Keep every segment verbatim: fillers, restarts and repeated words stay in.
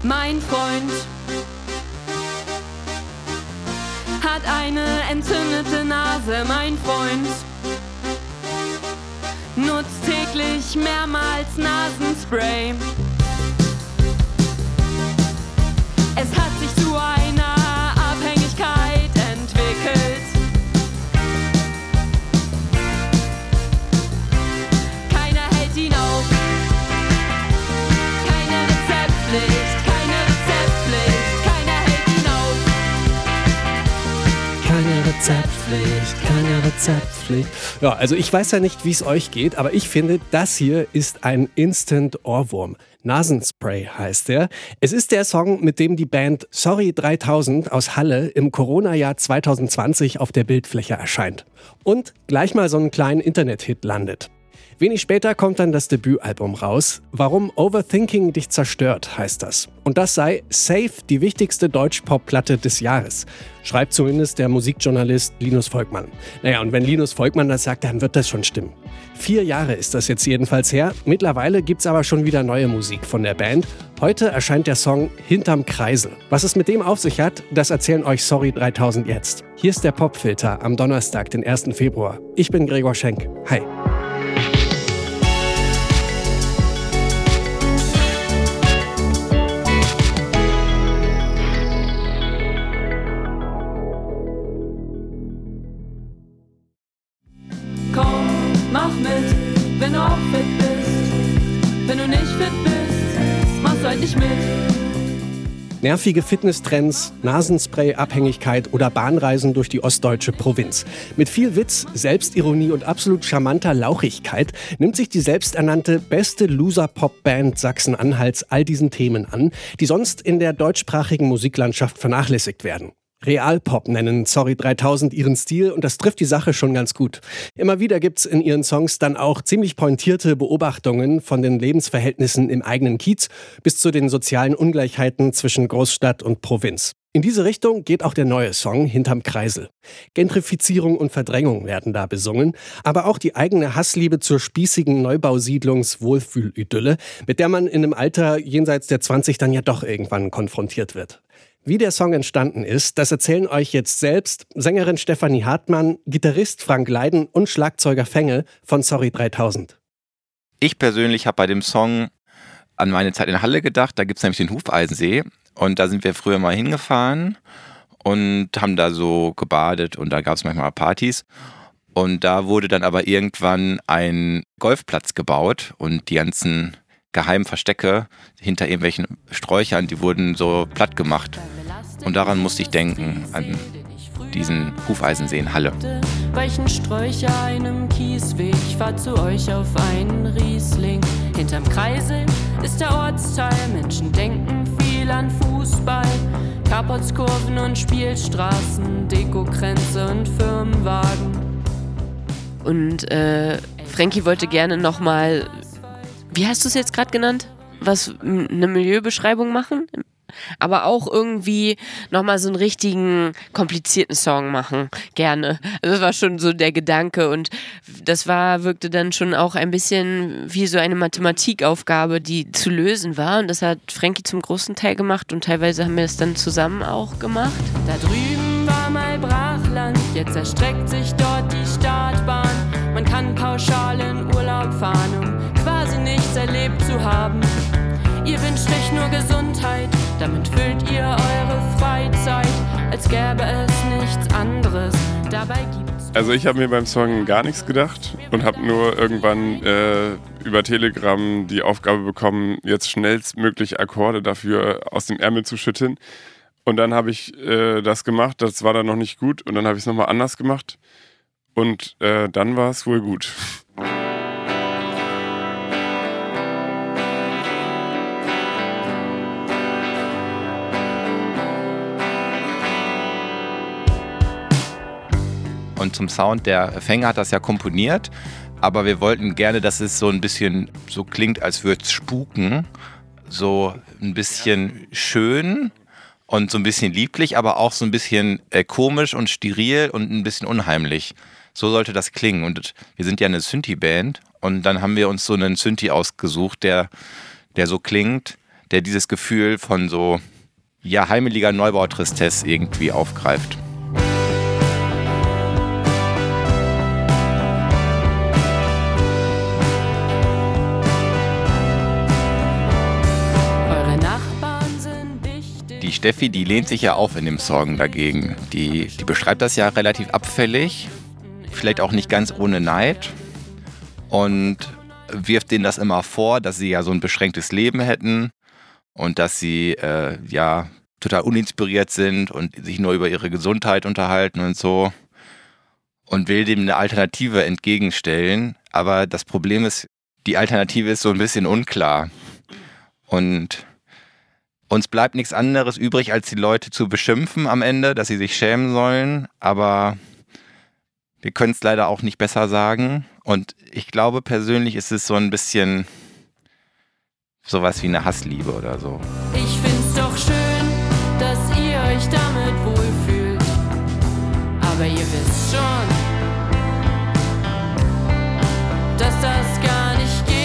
Mein Freund hat eine entzündete Nase, mein Freund nutzt täglich mehrmals Nasenspray. Es hat sich zu einer Abhängigkeit entwickelt. Keiner hält ihn auf. Keine Rezeptpflicht, keine Rezeptpflicht, keiner hält ihn auf. Keine Rezeptpflicht, keine Rezeptpflicht. Ja, also ich weiß ja nicht, wie es euch geht, aber ich finde, das hier ist ein Instant-Ohrwurm. Nasenspray heißt er. Es ist der Song, mit dem die Band Sorry dreitausend aus Halle im Corona-Jahr zwanzig zwanzig auf der Bildfläche erscheint. Und gleich mal so einen kleinen Internet-Hit landet. Wenig später kommt dann das Debütalbum raus. Warum Overthinking dich zerstört, heißt das. Und das sei safe die wichtigste Deutsch-Pop-Platte des Jahres. Schreibt zumindest der Musikjournalist Linus Volkmann. Naja, und wenn Linus Volkmann das sagt, dann wird das schon stimmen. Vier Jahre ist das jetzt jedenfalls her. Mittlerweile gibt's aber schon wieder neue Musik von der Band. Heute erscheint der Song Hinterm Kreisel. Was es mit dem auf sich hat, das erzählen euch Sorry dreitausend jetzt. Hier ist der Popfilter am Donnerstag, den ersten Februar. Ich bin Gregor Schenk. Hi. Komm, mach mit, wenn du auch fit bist. Wenn du nicht fit bist, machst du halt nicht mit. Nervige Fitnesstrends, Nasenspray-Abhängigkeit oder Bahnreisen durch die ostdeutsche Provinz. Mit viel Witz, Selbstironie und absolut charmanter Lauchigkeit nimmt sich die selbsternannte beste Loser-Pop-Band Sachsen-Anhalts all diesen Themen an, die sonst in der deutschsprachigen Musiklandschaft vernachlässigt werden. Realpop nennen Sorry dreitausend ihren Stil und das trifft die Sache schon ganz gut. Immer wieder gibt's in ihren Songs dann auch ziemlich pointierte Beobachtungen von den Lebensverhältnissen im eigenen Kiez bis zu den sozialen Ungleichheiten zwischen Großstadt und Provinz. In diese Richtung geht auch der neue Song Hinterm Kreisel. Gentrifizierung und Verdrängung werden da besungen, aber auch die eigene Hassliebe zur spießigen Neubausiedlungs-Wohlfühl-Idylle, mit der man in einem Alter jenseits der zwanzig dann ja doch irgendwann konfrontiert wird. Wie der Song entstanden ist, das erzählen euch jetzt selbst Sängerin Stefanie Hartmann, Gitarrist Frank Leiden und Schlagzeuger Fenge von Sorry dreitausend. Ich persönlich habe bei dem Song an meine Zeit in Halle gedacht. Da gibt es nämlich den Hufeisensee und da sind wir früher mal hingefahren und haben da so gebadet und da gab es manchmal Partys. Und da wurde dann aber irgendwann ein Golfplatz gebaut und die ganzen geheimen Verstecke hinter irgendwelchen Sträuchern, die wurden so platt gemacht. Und daran musste ich denken, an diesen Hufeisensee in Halle. Weichen Sträucher einem Kiesweg, fahr zu euch auf einen Riesling. Hinterm Kreisel ist der Ortsteil, Menschen denken viel an Fußball. Carportskurven und Spielstraßen, Dekokränze und Firmenwagen. Und äh, Frankie wollte gerne nochmal, wie hast du es jetzt gerade genannt? Was, eine Milieubeschreibung machen? Aber auch irgendwie nochmal so einen richtigen, komplizierten Song machen. Gerne. Also das war schon so der Gedanke und das war, wirkte dann schon auch ein bisschen wie so eine Mathematikaufgabe, die zu lösen war. Und das hat Frankie zum großen Teil gemacht und teilweise haben wir es dann zusammen auch gemacht. Da drüben war mal Brachland, jetzt erstreckt sich dort die Startbahn. Man kann pauschal in Urlaub fahren, um quasi nichts erlebt zu haben. Ihr wünscht euch nur Gesundheit, damit füllt ihr eure Freizeit, als gäbe es nichts anderes. Dabei gibt's... Also ich habe mir beim Song gar nichts gedacht und habe nur irgendwann äh, über Telegram die Aufgabe bekommen, jetzt schnellstmöglich Akkorde dafür aus dem Ärmel zu schütteln. Und dann habe ich äh, das gemacht, das war dann noch nicht gut und dann habe ich es nochmal anders gemacht und äh, dann war es wohl gut. Und zum Sound, der Fänger hat das ja komponiert, aber wir wollten gerne, dass es so ein bisschen so klingt, als würde es spuken. So ein bisschen schön und so ein bisschen lieblich, aber auch so ein bisschen äh, komisch und steril und ein bisschen unheimlich. So sollte das klingen. Und wir sind ja eine Synthi-Band und dann haben wir uns so einen Synthi ausgesucht, der, der so klingt, der dieses Gefühl von so, ja, heimeliger Neubautristesse irgendwie aufgreift. Die Steffi, die lehnt sich ja auf in dem Song dagegen. Die, die beschreibt das ja relativ abfällig, vielleicht auch nicht ganz ohne Neid und wirft denen das immer vor, dass sie ja so ein beschränktes Leben hätten und dass sie äh, ja total uninspiriert sind und sich nur über ihre Gesundheit unterhalten und so und will dem eine Alternative entgegenstellen. Aber das Problem ist, die Alternative ist so ein bisschen unklar und uns bleibt nichts anderes übrig, als die Leute zu beschimpfen am Ende, dass sie sich schämen sollen. Aber wir können es leider auch nicht besser sagen. Und ich glaube, persönlich ist es so ein bisschen sowas wie eine Hassliebe oder so. Ich find's doch schön, dass ihr euch damit wohlfühlt. Aber ihr wisst schon, dass das gar nicht geht.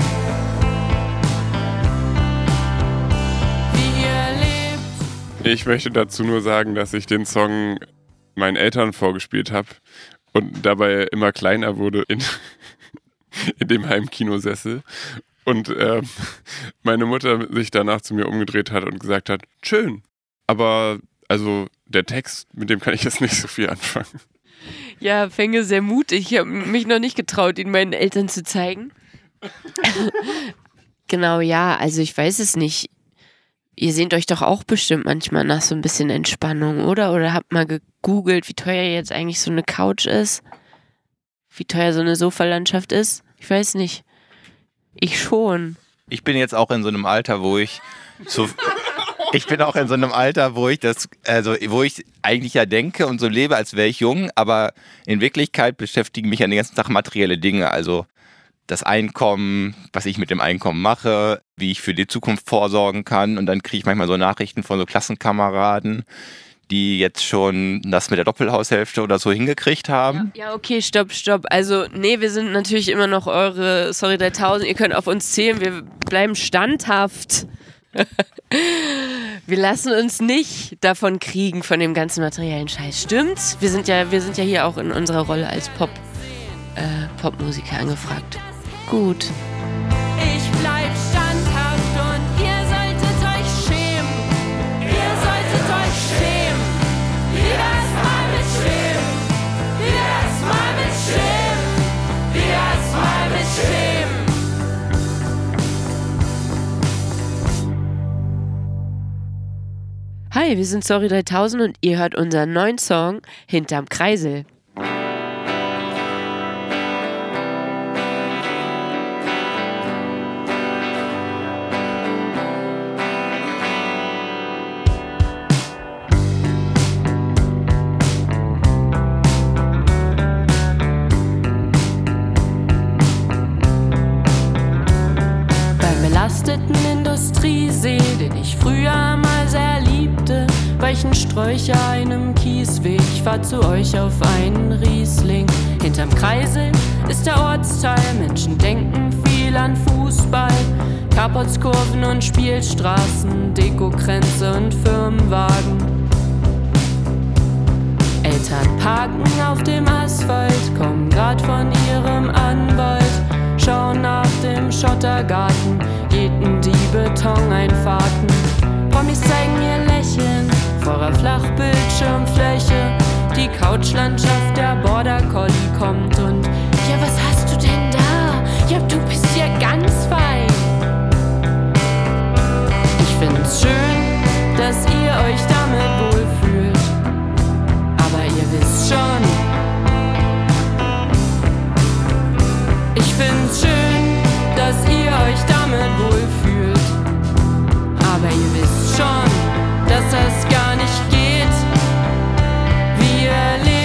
Ich möchte dazu nur sagen, dass ich den Song meinen Eltern vorgespielt habe und dabei immer kleiner wurde in, in dem Heimkinosessel. Und äh, meine Mutter sich danach zu mir umgedreht hat und gesagt hat, schön, aber also der Text, mit dem kann ich jetzt nicht so viel anfangen. Ja, Fenge sehr mutig. Ich habe mich noch nicht getraut, ihn meinen Eltern zu zeigen. Genau, ja, also ich weiß es nicht. Ihr sehnt euch doch auch bestimmt manchmal nach so ein bisschen Entspannung, oder? Oder habt mal gegoogelt, wie teuer jetzt eigentlich so eine Couch ist? Wie teuer so eine Sofalandschaft ist? Ich weiß nicht. Ich schon. Ich bin jetzt auch in so einem Alter, wo ich so... Ich bin auch in so einem Alter, wo ich das, also wo ich eigentlich ja denke und so lebe, als wäre ich jung, aber in Wirklichkeit beschäftigen mich ja den ganzen Tag materielle Dinge, also das Einkommen, was ich mit dem Einkommen mache, wie ich für die Zukunft vorsorgen kann. Und dann kriege ich manchmal so Nachrichten von so Klassenkameraden, die jetzt schon das mit der Doppelhaushälfte oder so hingekriegt haben. Ja, ja, okay, stopp, stopp. Also, nee, wir sind natürlich immer noch eure Sorry dreitausend. Ihr könnt auf uns zählen, wir bleiben standhaft. Wir lassen uns nicht davon kriegen, von dem ganzen materiellen Scheiß. Stimmt's? Wir sind ja, wir sind ja hier auch in unserer Rolle als Pop, äh, Popmusiker angefragt. Gut. Ich bleib standhaft und ihr solltet euch schämen. Ihr solltet euch schämen. Wieder das mal mit schämen. Wieder das mal mit schämen. Wieder das mal mit schämen. Hi, wir sind Sorry dreitausend und ihr hört unseren neuen Song Hinterm Kreisel. Industriesee, den ich früher mal sehr liebte, weichen Sträucher einem Kiesweg, ich fahr zu euch auf einen Riesling. Hinterm Kreisel ist der Ortsteil, Menschen denken viel an Fußball, Carportskurven und Spielstraßen, Dekokränze und Firmenwagen. Eltern parken auf dem Asphalt, kommen grad von ihrem Anwalt, schauen nach dem Schottergarten, jäten die Betoneinfahrten. Promis zeigen ihr Lächeln vor der Flachbildschirmfläche. Die Couchlandschaft der Border Collie kommt und ja, was hast du denn da? Ja, du bist ja ganz fein. Ich find's schön, dass ihr euch damit wohlfühlt, aber ihr wisst schon, ich find's schön, dass ihr euch damit wohlfühlt, aber ihr wisst schon, dass das gar nicht geht, wie ihr lebt.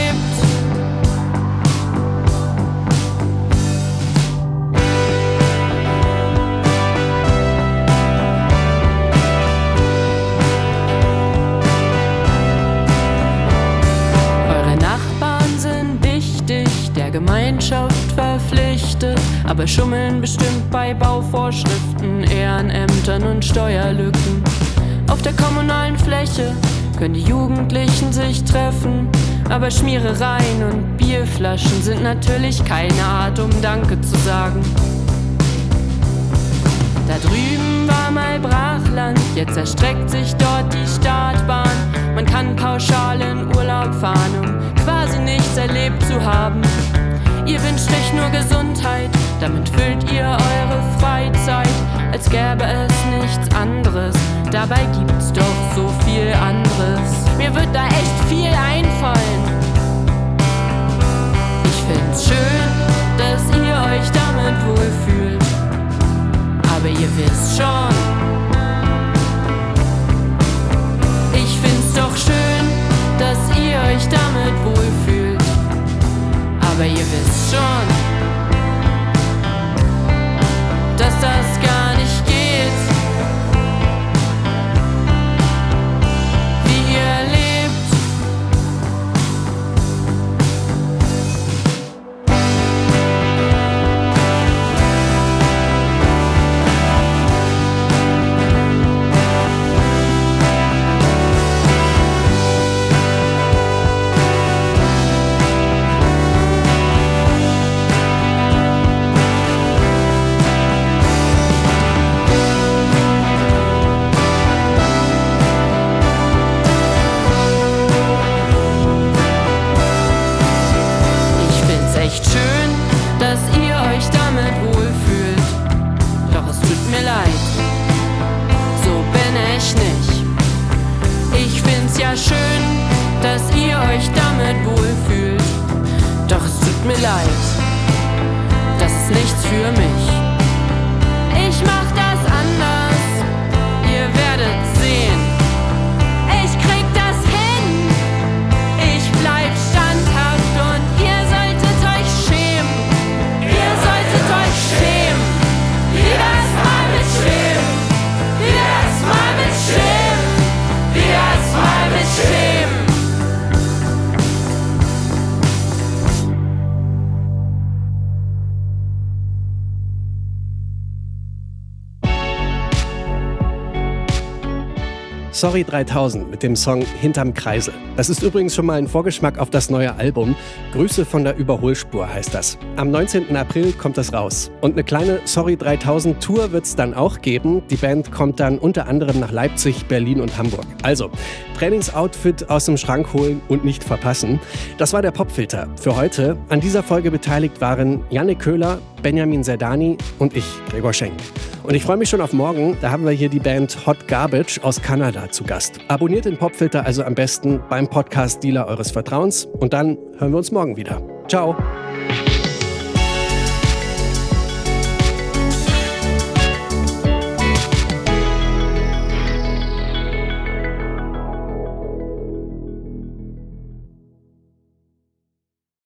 aber schummeln bestimmt bei Bauvorschriften, Ehrenämtern und Steuerlücken. Auf der kommunalen Fläche können die Jugendlichen sich treffen, aber Schmierereien und Bierflaschen sind natürlich keine Art, um Danke zu sagen. Da drüben war mal Brachland, jetzt erstreckt sich dort die Startbahn. Man kann pauschal in Urlaub fahren, um quasi nichts erlebt zu haben. Ihr wünscht euch nur Gesundheit, damit füllt ihr eure Freizeit, als gäbe es nichts anderes. Dabei gibt's doch so viel anderes. Mir wird da echt viel einfallen. Ich find's schön, dass ihr euch damit wohlfühlt, aber ihr wisst schon, ich find's doch schön, dass ihr euch damit wohlfühlt, aber ihr wisst schon, dass das gar nicht geht, wie ihr lebt. Sorry dreitausend mit dem Song Hinterm Kreisel. Das ist übrigens schon mal ein Vorgeschmack auf das neue Album. Grüße von der Überholspur heißt das. Am neunzehnten April kommt das raus. Und eine kleine Sorry dreitausend Tour wird es dann auch geben. Die Band kommt dann unter anderem nach Leipzig, Berlin und Hamburg. Also, Trainingsoutfit aus dem Schrank holen und nicht verpassen. Das war der Popfilter für heute. An dieser Folge beteiligt waren Jannik Köhler, Benjamin Zerdani und ich, Gregor Schenk. Und ich freue mich schon auf morgen. Da haben wir hier die Band Hot Garbage aus Kanada zu Gast. Abonniert den Popfilter also am besten beim Podcast-Dealer eures Vertrauens. Und dann hören wir uns morgen wieder. Ciao.